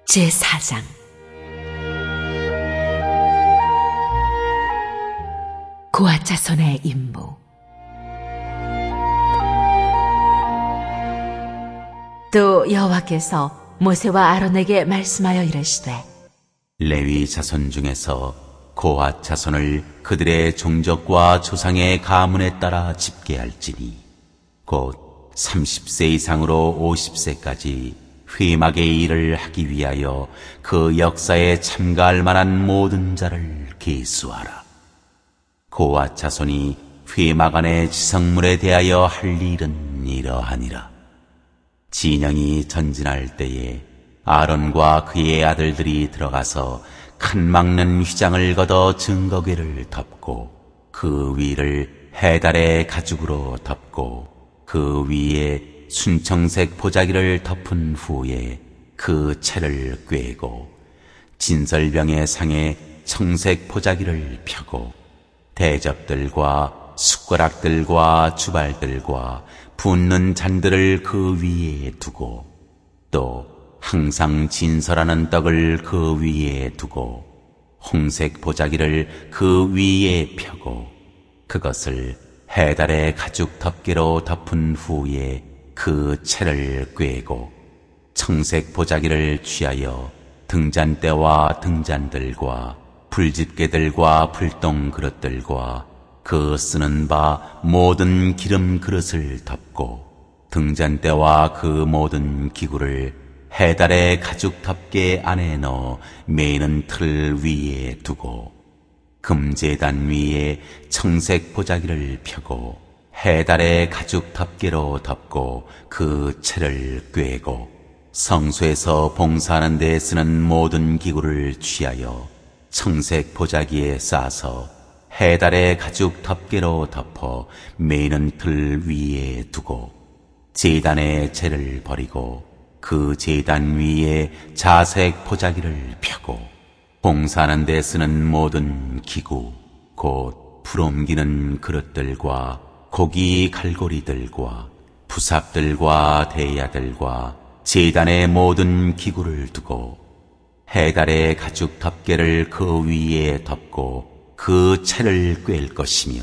제4장 고앗 자손의 임무. 또 여호와께서 모세와 아론에게 말씀하여 이르시되 레위 자손 중에서 고앗 자손을 그들의 종족과 조상의 가문에 따라 집계할지니 곧 30세 이상으로 50세까지 회막의 일을 하기 위하여 그 역사에 참가할 만한 모든 자를 계수하라. 고앗 자손이 회막 안의 지성물에 대하여 할 일은 이러하니라. 진영이 전진할 때에 아론과 그의 아들들이 들어가서 칸 막는 휘장을 걷어 증거궤를 덮고 그 위를 해달의 가죽으로 덮고 그 위에 순청색 보자기를 덮은 후에 그 채를 꿰고 진설병의 상에 청색 보자기를 펴고 대접들과 숟가락들과 주발들과 붓는 잔들을 그 위에 두고 또 항상 진설하는 떡을 그 위에 두고 홍색 보자기를 그 위에 펴고 그것을 해달의 가죽 덮개로 덮은 후에 그 채를 꿰고 청색 보자기를 취하여 등잔대와 등잔들과 불집게들과 불똥 그릇들과 그 쓰는 바 모든 기름 그릇을 덮고 등잔대와 그 모든 기구를 해달의 가죽 덮개 안에 넣어 메이는 틀 위에 두고 금제단 위에 청색 보자기를 펴고 해달의 가죽 덮개로 덮고 그 채를 꿰고 성소에서 봉사하는 데 쓰는 모든 기구를 취하여 청색 보자기에 싸서 해달의 가죽 덮개로 덮어 메이는 틀 위에 두고 제단의 채를 버리고 그 제단 위에 자색 보자기를 펴고 봉사하는 데 쓰는 모든 기구 곧 불 옮기는 그릇들과 고기 갈고리들과 부삽들과 대야들과 제단의 모든 기구를 두고 해달의 가죽 덮개를 그 위에 덮고 그 채를 꿰을 것이며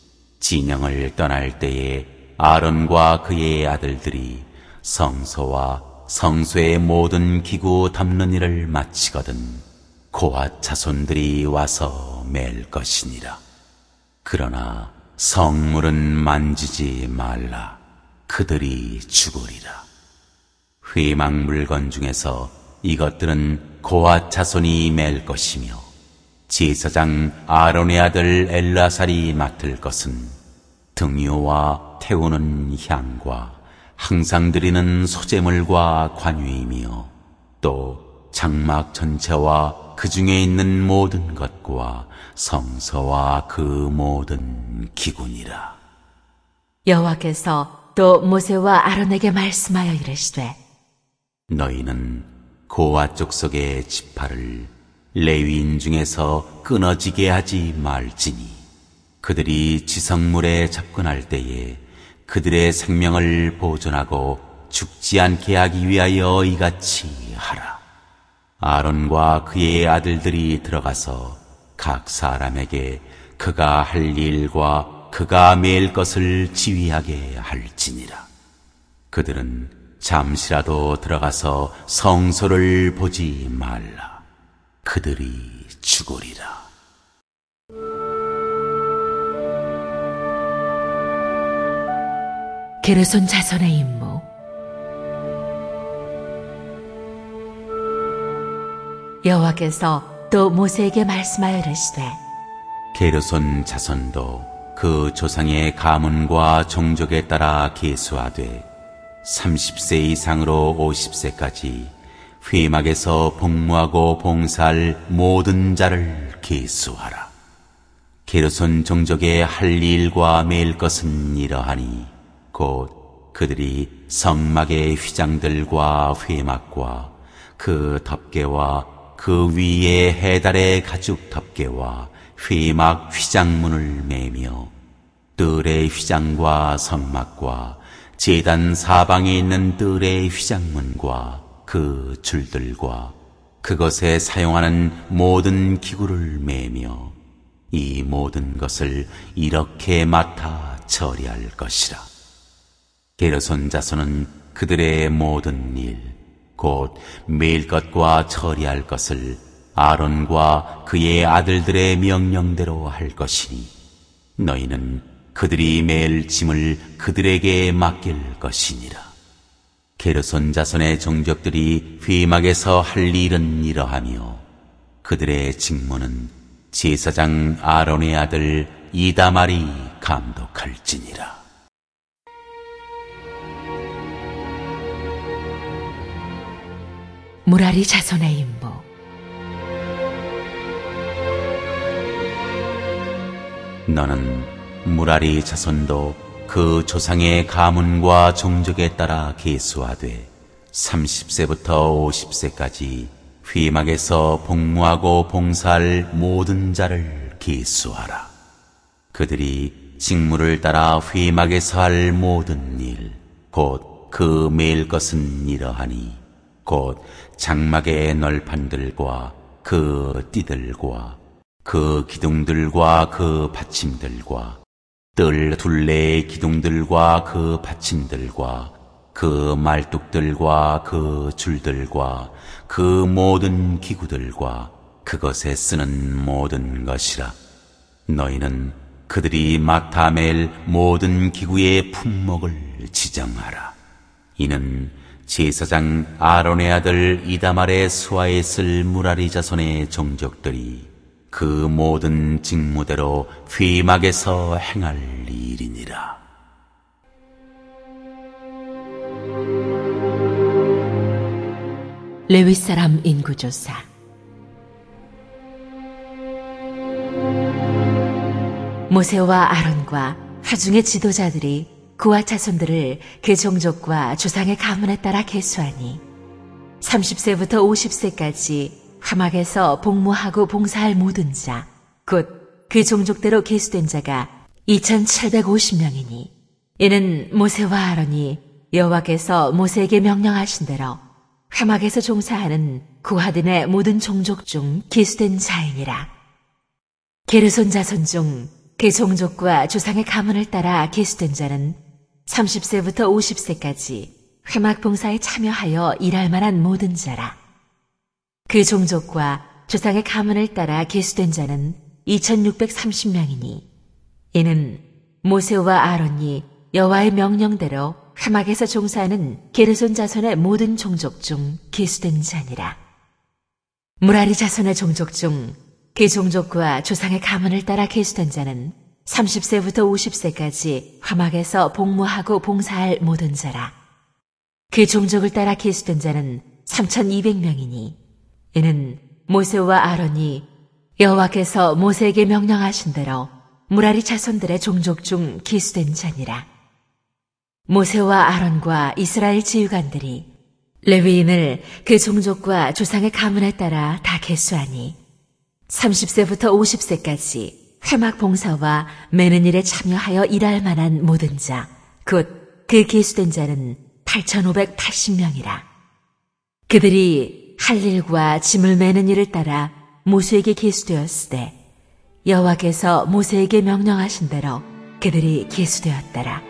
진영을 떠날 때에 아론과 그의 아들들이 성소와 성소의 모든 기구 덮는 일을 마치거든 고앗 자손들이 와서 맬 것이니라. 그러나 성물은 만지지 말라. 그들이 죽으리라. 회막 물건 중에서 이것들은 고앗 자손이 맬 것이며 제사장 아론의 아들 엘라살이 맡을 것은 등유와 태우는 향과 항상 드리는 소제물과 관유이며 또 장막 전체와 그 중에 있는 모든 것과 성서와 그 모든 기구니라. 여호와께서 또 모세와 아론에게 말씀하여 이르시되 너희는 고앗 족속의 지파를 레위인 중에서 끊어지게 하지 말지니 그들이 지성물에 접근할 때에 그들의 생명을 보존하고 죽지 않게 하기 위하여 이같이 하라. 아론과 그의 아들들이 들어가서 각 사람에게 그가 할 일과 그가 맬 것을 지휘하게 할지니라. 그들은 잠시라도 들어가서 성소를 보지 말라. 그들이 죽으리라. 게르손 자손의 임무. 여호와께서 또 모세에게 말씀하여 이르시되 게르손 자손도 그 조상의 가문과 종족에 따라 계수하되 30세 이상으로 50세까지 회막에서 복무하고 봉사할 모든 자를 계수하라. 게르손 종족의 할 일과 맬 것은 이러하니 곧 그들이 성막의 휘장들과 회막과 그 덮개와 그 위에 해달의 가죽 덮개와 회막 휘장문을 매며 뜰의 휘장과 성막과 제단 사방에 있는 뜰의 휘장문과 그 줄들과 그것에 사용하는 모든 기구를 매며 이 모든 것을 이렇게 맡아 처리할 것이라. 게르손 자손은 그들의 모든 일, 곧 매일 것과 처리할 것을 아론과 그의 아들들의 명령대로 할 것이니 너희는 그들이 매일 짐을 그들에게 맡길 것이니라. 게르손 자손의 종족들이 회막에서 할 일은 이러하며 그들의 직무는 제사장 아론의 아들 이다말이 감독할지니라. 무라리 자손의 임무. 너는 무라리 자손도 그 조상의 가문과 종족에 따라 계수하되 30세부터 50세까지 회막에서 복무하고 봉사할 모든 자를 계수하라. 그들이 직무를 따라 회막에서 할 모든 일, 곧 그 매일 것은 이러하니 곧 장막의 널판들과 그 띠들과 그 기둥들과 그 받침들과 뜰 둘레의 기둥들과 그 받침들과 그 말뚝들과 그 줄들과 그 모든 기구들과 그것에 쓰는 모든 것이라. 너희는 그들이 맡아 맬 모든 기구의 품목을 지정하라. 이는 제사장 아론의 아들 이다말의 수하에 쓸 무라리 자손의 종족들이 그 모든 직무대로 회막에서 행할 일이니라. 레위 사람 인구조사. 모세와 아론과 하중의 지도자들이 그와 자손들을 그 종족과 조상의 가문에 따라 계수하니 30세부터 50세까지 회막에서 복무하고 봉사할 모든 자, 곧 그 종족대로 계수된 자가 2750명이니 이는 모세와 아론이 여호와께서 모세에게 명령하신 대로 회막에서 종사하는 구하딘의 모든 종족 중 계수된 자이니라. 게르손 자손 중 그 종족과 조상의 가문을 따라 계수된 자는 30세부터 50세까지 회막 봉사에 참여하여 일할 만한 모든 자라. 그 종족과 조상의 가문을 따라 계수된 자는 2630명이니 이는 모세와 아론이 여호와의 명령대로 회막에서 종사하는 게르손 자손의 모든 종족 중 계수된 자니라. 무라리 자손의 종족 중 그 종족과 조상의 가문을 따라 계수된 자는 30세부터 50세까지 회막에서 복무하고 봉사할 모든 자라. 그 종족을 따라 계수된 자는 3200명이니 이는 모세와 아론이 여호와께서 모세에게 명령하신 대로 무라리 자손들의 종족 중 계수된 자니라. 모세와 아론과 이스라엘 지휘관들이 레위인을 그 종족과 조상의 가문에 따라 다 계수하니 30세부터 50세까지 회막 봉사와 매는 일에 참여하여 일할 만한 모든 자, 곧 그 계수된 자는 8580명이라. 그들이 할 일과 짐을 매는 일을 따라 모세에게 계수되었으되 여호와께서 모세에게 명령하신 대로 그들이 계수되었더라.